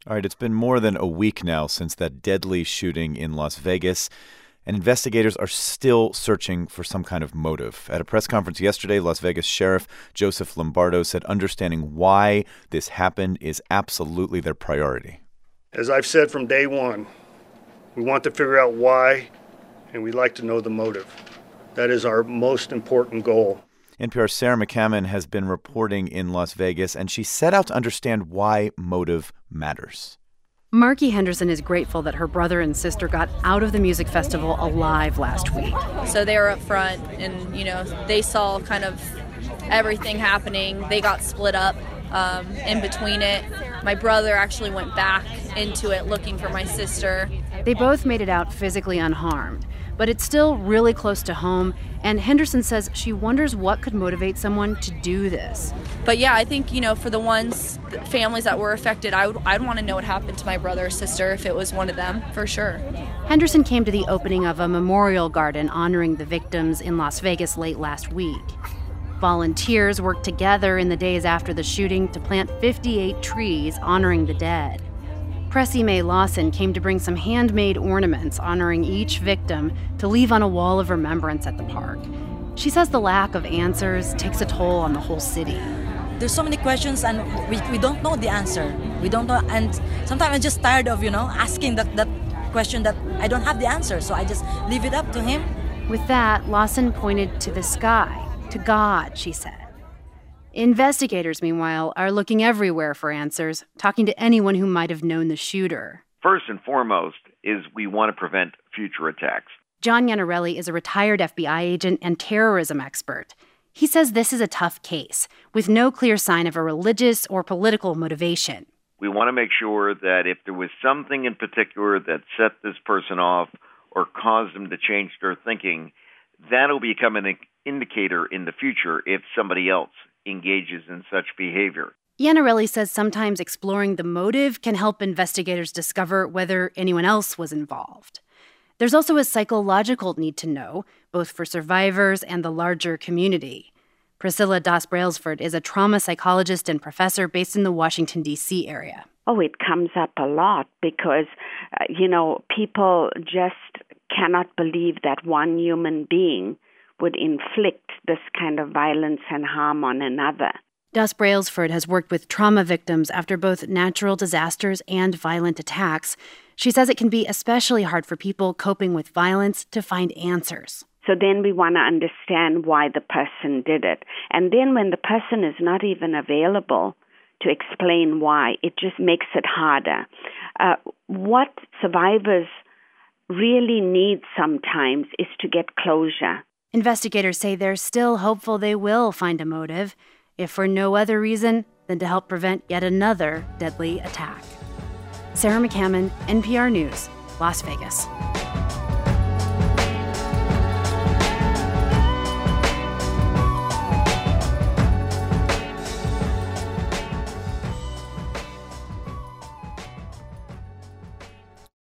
All right, it's been more than a week now since that deadly shooting in Las Vegas, and investigators are still searching for some kind of motive. At a press conference yesterday, Las Vegas Sheriff Joseph Lombardo said understanding why this happened is absolutely their priority. As I've said from day one, we want to figure out why, and we'd like to know the motive. That is our most important goal. NPR's Sarah McCammon has been reporting in Las Vegas, and she set out to understand why motive matters. Marky Henderson is grateful that her brother and sister got out of the music festival alive last week. So they were up front, and, they saw kind of everything happening. They got split up in between it. My brother actually went back into it looking for my sister. They both made it out physically unharmed, but it's still really close to home, and Henderson says she wonders what could motivate someone to do this. But yeah, I think, for the families that were affected, I'd want to know what happened to my brother or sister if it was one of them, for sure. Henderson came to the opening of a memorial garden honoring the victims in Las Vegas late last week. Volunteers worked together in the days after the shooting to plant 58 trees honoring the dead. Pressy Mae Lawson came to bring some handmade ornaments honoring each victim to leave on a wall of remembrance at the park. She says the lack of answers takes a toll on the whole city. There's so many questions and we don't know the answer. We don't know, and sometimes I'm just tired of, asking that question that I don't have the answer, so I just leave it up to him. With that, Lawson pointed to the sky, to God, she said. Investigators, meanwhile, are looking everywhere for answers, talking to anyone who might have known the shooter. First and foremost is we want to prevent future attacks. John Iannarelli is a retired FBI agent and terrorism expert. He says this is a tough case, with no clear sign of a religious or political motivation. We want to make sure that if there was something in particular that set this person off or caused them to change their thinking, that'll become an indicator in the future if somebody else engages in such behavior. Iannarelli says sometimes exploring the motive can help investigators discover whether anyone else was involved. There's also a psychological need to know, both for survivors and the larger community. Priscilla Das Brailsford is a trauma psychologist and professor based in the Washington, D.C. area. Oh, it comes up a lot because, people just cannot believe that one human being would inflict this kind of violence and harm on another. Das Brailsford has worked with trauma victims after both natural disasters and violent attacks. She says it can be especially hard for people coping with violence to find answers. So then we want to understand why the person did it. And then when the person is not even available to explain why, it just makes it harder. What survivors really need sometimes is to get closure. Investigators say they're still hopeful they will find a motive, if for no other reason than to help prevent yet another deadly attack. Sarah McCammon, NPR News, Las Vegas.